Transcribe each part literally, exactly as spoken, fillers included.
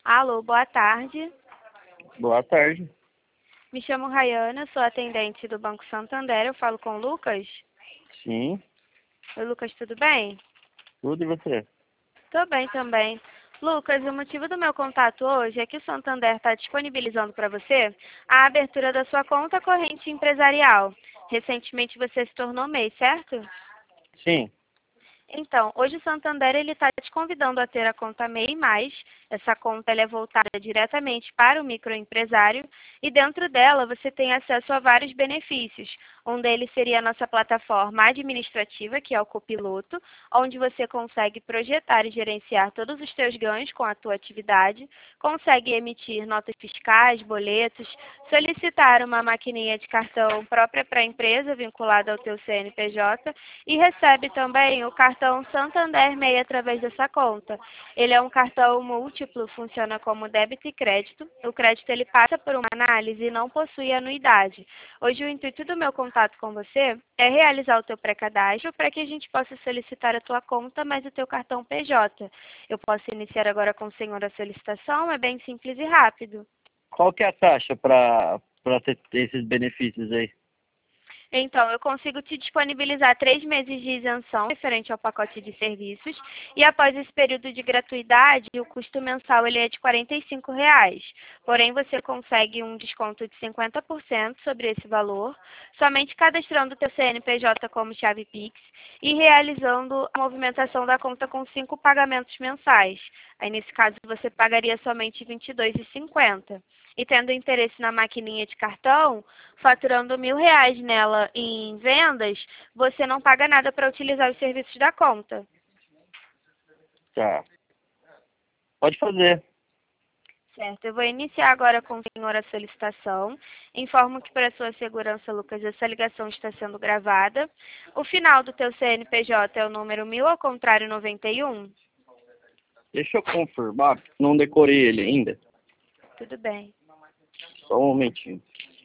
Alô, boa tarde. Boa tarde. Me chamo Rayana, sou atendente do Banco Santander. Eu falo com o Lucas. Sim, Oi, Lucas, tudo bem? tudo e você? Tô bem também. Lucas, o motivo do meu contato hoje é que o Santander está disponibilizando para você a abertura da sua conta corrente empresarial. Recentemente você se tornou M E I, certo? Sim, Então, hoje o Santander ele está te convidando a ter a conta M E I mais. Essa conta ela é voltada diretamente para o microempresário e dentro dela você tem acesso a vários benefícios. Um deles seria a nossa plataforma administrativa, que é o Copiloto, onde você consegue projetar e gerenciar todos os seus ganhos com a tua atividade, consegue emitir notas fiscais, boletos, solicitar uma maquininha de cartão própria para a empresa vinculada ao teu C N P J e recebe também o cartão Santander M E I através dessa conta. Ele é um cartão múltiplo, funciona como débito e crédito. O crédito ele passa por uma análise e não possui anuidade. Hoje o intuito do meu contato com você é realizar o teu pré-cadastro para que a gente possa solicitar a tua conta mais o teu cartão P J. Eu posso iniciar agora com o senhor a solicitação, é bem simples e rápido. qual que é a taxa para para ter esses benefícios aí? Então, eu consigo te disponibilizar três meses de isenção referente ao pacote de serviços e após esse período de gratuidade, o custo mensal ele é de quarenta e cinco reais. Porém, você consegue um desconto de cinquenta por cento sobre esse valor, somente cadastrando o teu C N P J como chave Pix e realizando a movimentação da conta com cinco pagamentos mensais. Aí, nesse caso, você pagaria somente vinte e dois reais e cinquenta centavos. E tendo interesse na maquininha de cartão, faturando mil reais nela em vendas, você não paga nada para utilizar os serviços da conta. Tá. Pode fazer. Certo, eu vou iniciar agora com o senhor a solicitação. Informo que para sua segurança, Lucas, essa ligação está sendo gravada. O final do teu C N P J é o número mil ao contrário noventa e um? Deixa eu confirmar, não decorei ele ainda. Tudo bem. Só um momentinho.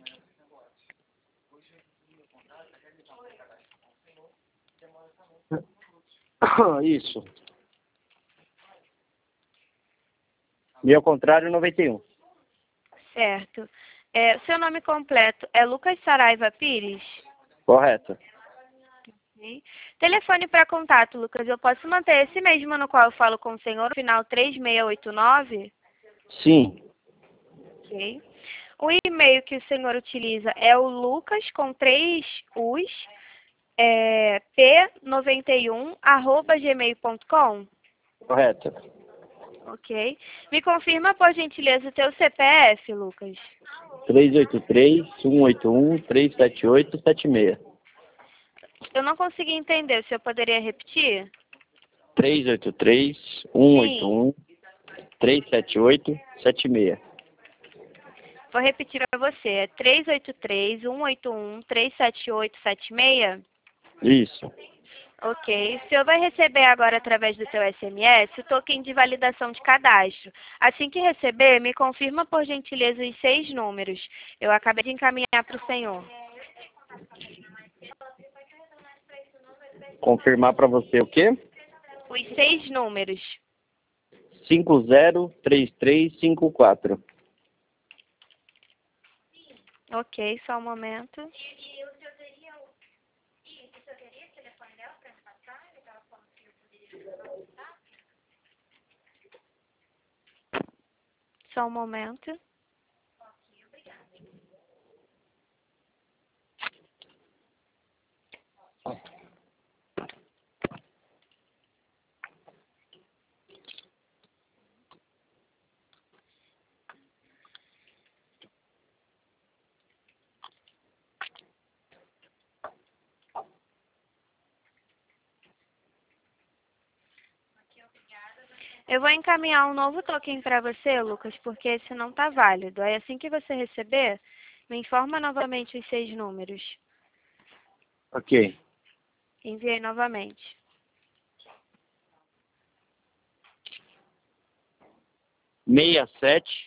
Isso. E ao contrário, noventa e um. Certo. É, seu nome completo é Lucas Saraiva Pires? Correto. Ok. Telefone para contato, Lucas. Eu posso manter esse mesmo no qual eu falo com o senhor, o final três seis oito nove? Sim. Ok. O e-mail que o senhor utiliza é o Lucas com três U's, é, p noventa e um arroba gmail ponto com? Correto. Ok. Me confirma, por gentileza, o teu C P F, Lucas. três oito três, um oito um, três sete oito, sete seis. Eu não consegui entender. O senhor poderia repetir? três oito três, um oito Sim. um, três sete oito, sete seis. Vou repetir para você. É três oito três, um oito um, três sete oito, sete seis? Isso. Ok. O senhor vai receber agora, através do seu S M S, o token de validação de cadastro. Assim que receber, me confirma, por gentileza, os seis números. Eu acabei de encaminhar para o senhor. Confirmar para você o quê? Os seis números. cinco zero três três cinco quatro. Ok, só um momento. Só um momento. Eu vou encaminhar um novo token para você, Lucas, porque esse não está válido. Aí assim que você receber, me informa novamente os seis números. Ok. Enviei novamente. seis sete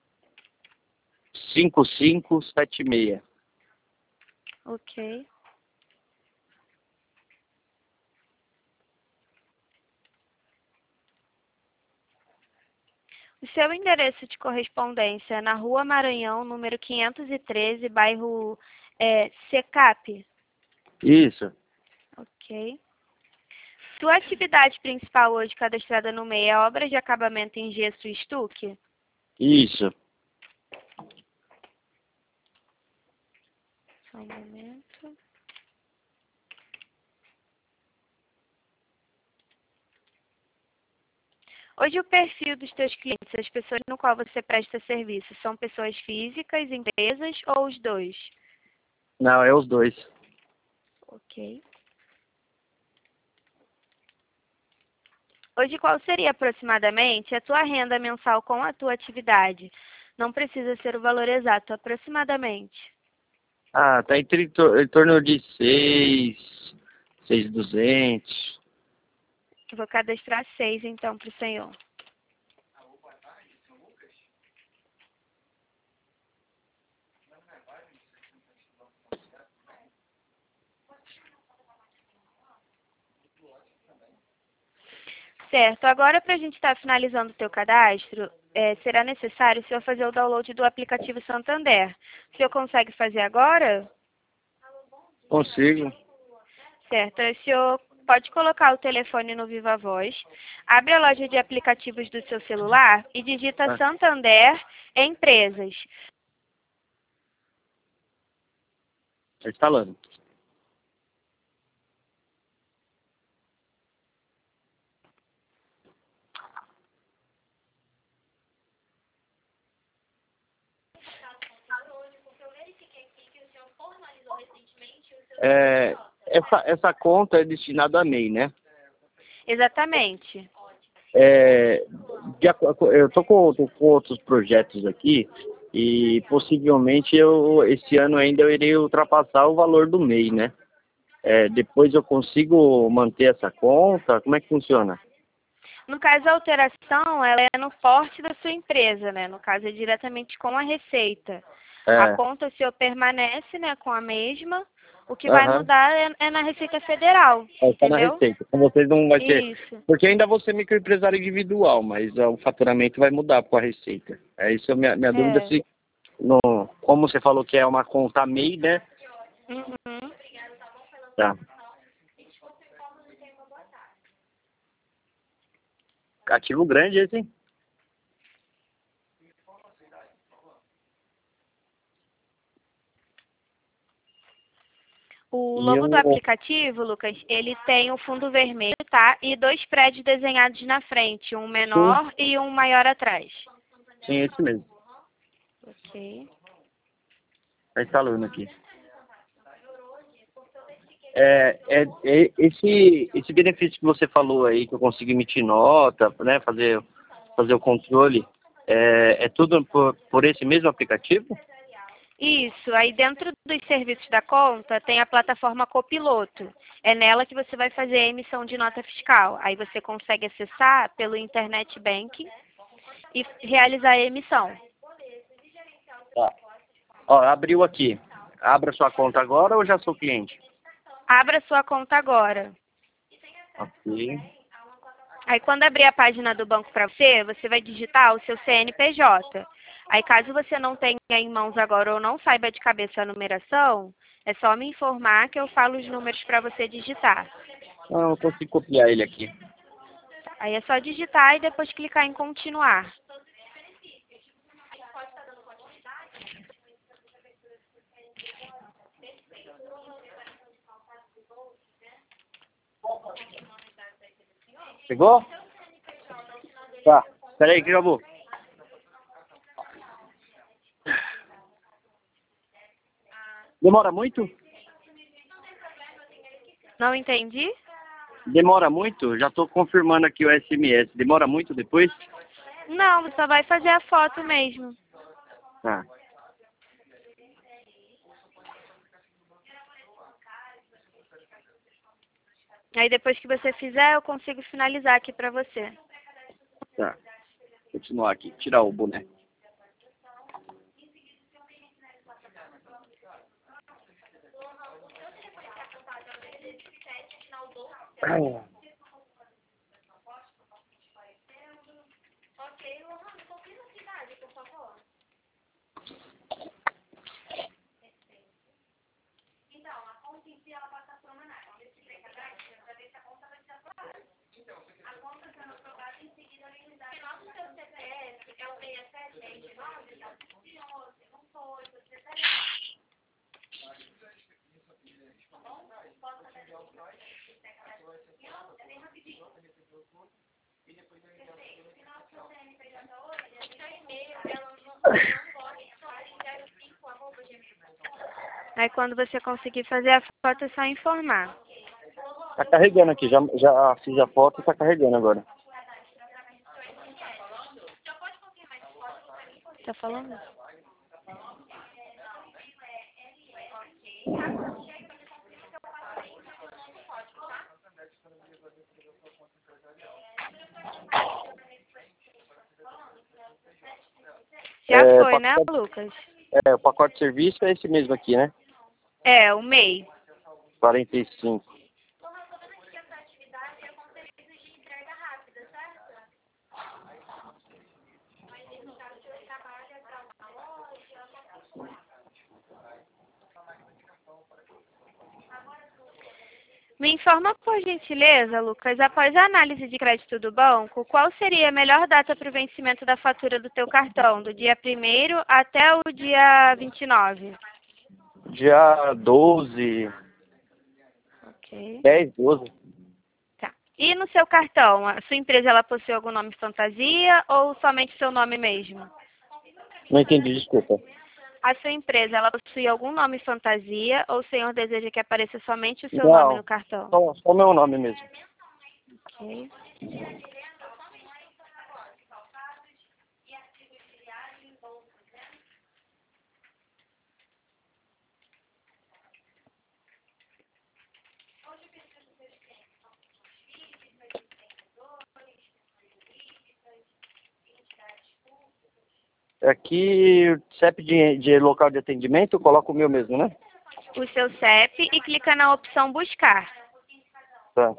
cinco cinco sete seis. Ok. O seu endereço de correspondência é na Rua Maranhão, número quinhentos e treze, bairro é, Secap? Isso. Ok. Sua atividade principal hoje cadastrada no M E I é obras de acabamento em gesso e estuque? Isso. Só um momento. Hoje o perfil dos teus clientes, as pessoas no qual você presta serviço, são pessoas físicas, empresas ou os dois? Não, é os dois. Ok. Hoje qual seria aproximadamente a tua renda mensal com a tua atividade? Não precisa ser o valor exato, aproximadamente. Ah, tá entre, tor- em torno de seis, seis mil e duzentos. Vou cadastrar seis então para o senhor. Certo, agora para a gente estar finalizando o teu cadastro, é, será necessário o senhor fazer o download do aplicativo Santander. O senhor consegue fazer agora? Consigo. Certo, o senhor pode colocar o telefone no Viva Voz, abre a loja de aplicativos do seu celular e digita Ah, Santander Empresas. tá instalando. É, essa, essa conta é destinada a M E I, né? Exatamente. É, de aco- eu tô com, tô com outros projetos aqui e possivelmente eu, esse ano ainda eu irei ultrapassar o valor do M E I, né? É, depois eu consigo manter essa conta? Como é que funciona? No caso, a alteração, ela é no porte da sua empresa, né? No caso, é diretamente com a Receita. A É, conta, o senhor permanece, né, com a mesma. O que vai aham, mudar é, é na Receita Federal, é só na entendeu? receita. Com vocês não vai ser. Isso. Porque ainda vou ser microempresário individual, mas ó, o faturamento vai mudar com a receita. É isso a minha, minha dúvida É. se, no, como você falou que é uma conta M E I, né? Uhum. Tá. Ativo grande esse, hein? O E logo do eu, aplicativo, Lucas, ele tem o fundo vermelho, tá? E dois prédios desenhados na frente, um sim, menor e um maior atrás. sim, esse mesmo. Ok. Tá instalando aqui. É, é, é, esse, esse benefício que você falou aí, que eu consigo emitir nota, né, fazer, fazer o controle, é, é tudo por, por esse mesmo aplicativo? Isso, aí dentro dos serviços da conta tem a plataforma Copiloto. É nela que você vai fazer a emissão de nota fiscal. Aí você consegue acessar pelo Internet Banking e realizar a emissão. Tá. Ó, abriu aqui. Abra sua conta agora ou já sou cliente? Abra sua conta agora. Ok. Aí quando abrir a página do banco para você, você vai digitar o seu C N P J. Aí caso você não tenha em mãos agora ou não saiba de cabeça a numeração, é só me informar que eu falo os números para você digitar. Não, eu consigo copiar ele aqui. Aí é só digitar e depois clicar em continuar. Pegou? Tá. Espera aí que eu vou. Demora muito? Não entendi? Demora muito? Já estou confirmando aqui o S M S. Demora muito depois? Não, você só vai fazer a foto mesmo. Tá. Aí depois que você fizer, eu consigo finalizar aqui para você. Tá. Continuar aqui. Tirar o boné. Ah. Aí quando você conseguir fazer a foto é só informar. Tá carregando aqui, já, já fiz a foto e tá carregando agora. Tá falando? Já É, foi, né, pacote, Lucas? é, o pacote de serviço é esse mesmo aqui, né? É, o M E I. quarenta e cinco. Me informa, por gentileza, Lucas, após a análise de crédito do banco, qual seria a melhor data para o vencimento da fatura do teu cartão? Do dia primeiro até o dia vinte e nove? Dia doze, Ok. dez, doze. Tá. E no seu cartão, a sua empresa ela possui algum nome fantasia ou somente seu nome mesmo? Não entendi, desculpa. A sua empresa ela possui algum nome fantasia ou o senhor deseja que apareça somente o seu nome no Não, cartão? só, só meu nome mesmo. Ok. Aqui, C E P de, de local de atendimento, eu coloco o meu mesmo, né? O seu C E P e clica na opção buscar. Tá.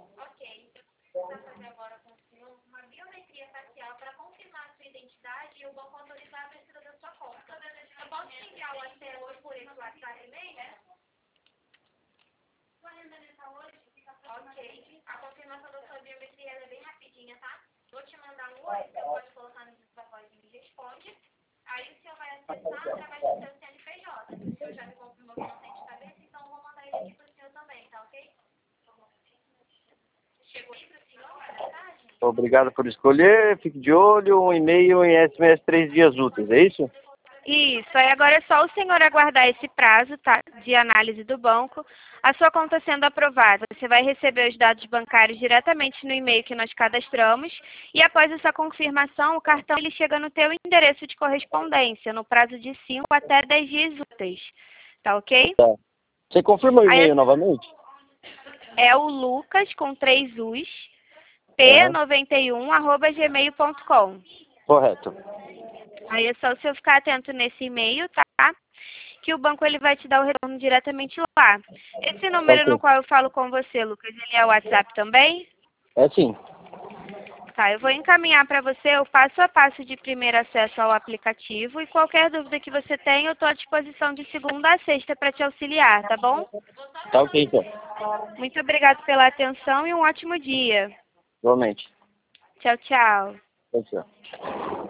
Obrigado por escolher. Fique de olho, um e-mail em S M S três dias úteis, é isso? Isso, aí agora é só o senhor aguardar esse prazo, tá, de análise do banco, a sua conta sendo aprovada. Você vai receber os dados bancários diretamente no e-mail que nós cadastramos e após essa confirmação, o cartão ele chega no teu endereço de correspondência, no prazo de cinco até dez dias úteis, tá ok? Tá. Você confirma o Aí e-mail novamente? é o Lucas, com três U's, Aham. p noventa e um, arroba gmail ponto com. Correto. Aí é só o senhor ficar atento nesse e-mail, tá? Que o banco ele vai te dar o retorno diretamente lá. Esse Tá número no ok. qual eu falo com você, Lucas, ele é o WhatsApp também? É sim. Tá, eu vou encaminhar para você o passo a passo de primeiro acesso ao aplicativo e qualquer dúvida que você tenha, eu estou à disposição de segunda a sexta para te auxiliar, tá bom? Tá ok, então. Muito obrigada pela atenção e um ótimo dia. Igualmente. Tchau, tchau. Tchau, tchau.